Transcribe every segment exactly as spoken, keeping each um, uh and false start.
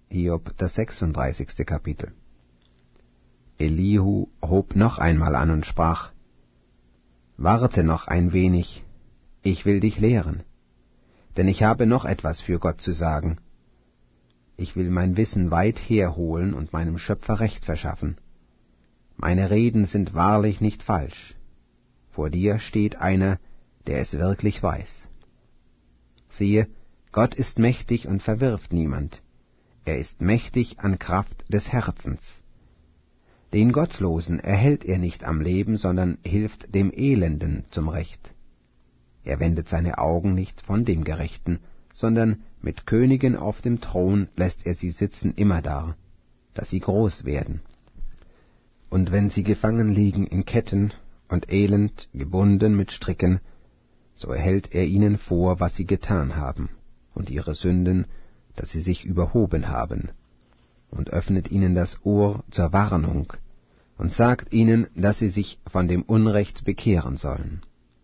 Hiob, das sechsunddreißigste Kapitel. Elihu hob noch einmal an und sprach: Warte noch ein wenig, ich will dich lehren, denn ich habe noch etwas für Gott zu sagen. Ich will mein Wissen weit herholen und meinem Schöpfer Recht verschaffen. Meine Reden sind wahrlich nicht falsch. Vor dir steht einer, der es wirklich weiß. Siehe, Gott ist mächtig und verwirft niemand. Er ist mächtig an Kraft des Herzens. Den Gottlosen erhält er nicht am Leben, sondern hilft dem Elenden zum Recht. Er wendet seine Augen nicht von dem Gerechten, sondern mit Königen auf dem Thron lässt er sie sitzen immerdar, dass sie groß werden. Und wenn sie gefangen liegen in Ketten und elend gebunden mit Stricken, so erhält er ihnen vor, was sie getan haben, und ihre Sünden, dass sie sich überhoben haben, und öffnet ihnen das Ohr zur Warnung, und sagt ihnen, dass sie sich von dem Unrecht bekehren sollen.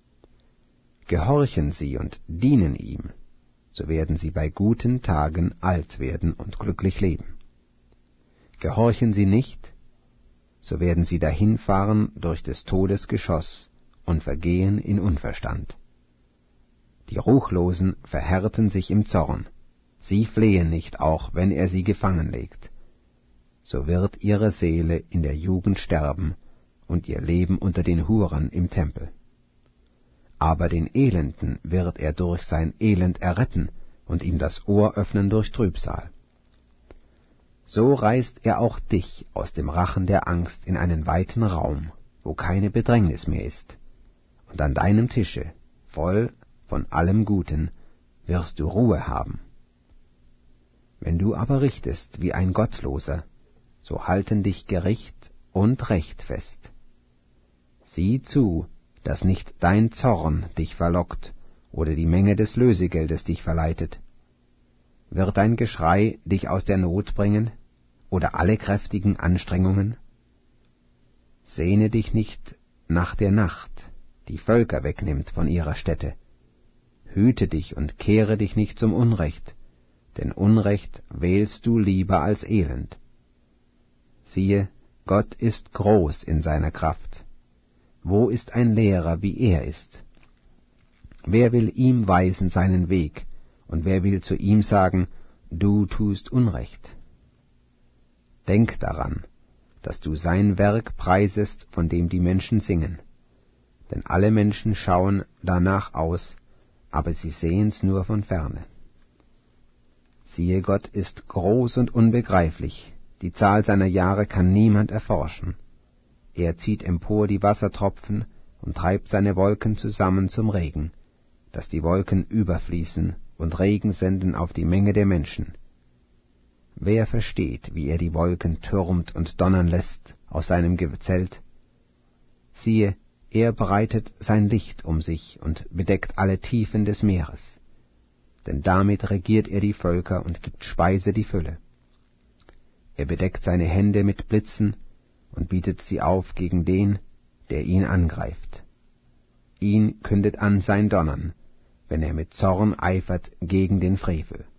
Gehorchen sie und dienen ihm, so werden sie bei guten Tagen alt werden und glücklich leben. Gehorchen sie nicht, so werden sie dahinfahren durch des Todes Geschoss und vergehen in Unverstand. Die Ruchlosen verhärten sich im Zorn, sie flehen nicht, auch wenn er sie gefangen legt. So wird ihre Seele in der Jugend sterben und ihr Leben unter den Huren im Tempel. Aber den Elenden wird er durch sein Elend erretten und ihm das Ohr öffnen durch Trübsal. So reißt er auch dich aus dem Rachen der Angst in einen weiten Raum, wo keine Bedrängnis mehr ist, und an deinem Tische, voll von allem Guten, wirst du Ruhe haben. Wenn du aber richtest wie ein Gottloser, so halten dich Gericht und Recht fest. Sieh zu, dass nicht dein Zorn dich verlockt oder die Menge des Lösegeldes dich verleitet. Wird dein Geschrei dich aus der Not bringen oder alle kräftigen Anstrengungen? Sehne dich nicht nach der Nacht, die Völker wegnimmt von ihrer Stätte. Hüte dich und kehre dich nicht zum Unrecht, denn Unrecht wählst du lieber als Elend. Siehe, Gott ist groß in seiner Kraft. Wo ist ein Lehrer, wie er ist? Wer will ihm weisen seinen Weg, und wer will zu ihm sagen, du tust Unrecht? Denk daran, dass du sein Werk preisest, von dem die Menschen singen. Denn alle Menschen schauen danach aus, aber sie sehen's nur von ferne. Siehe, Gott ist groß und unbegreiflich, die Zahl seiner Jahre kann niemand erforschen. Er zieht empor die Wassertropfen und treibt seine Wolken zusammen zum Regen, dass die Wolken überfließen und Regen senden auf die Menge der Menschen. Wer versteht, wie er die Wolken türmt und donnern lässt aus seinem Gezelt? Siehe, er breitet sein Licht um sich und bedeckt alle Tiefen des Meeres. Denn damit regiert er die Völker und gibt Speise die Fülle. Er bedeckt seine Hände mit Blitzen und bietet sie auf gegen den, der ihn angreift. Ihn kündet an sein Donnern, wenn er mit Zorn eifert gegen den Frevel.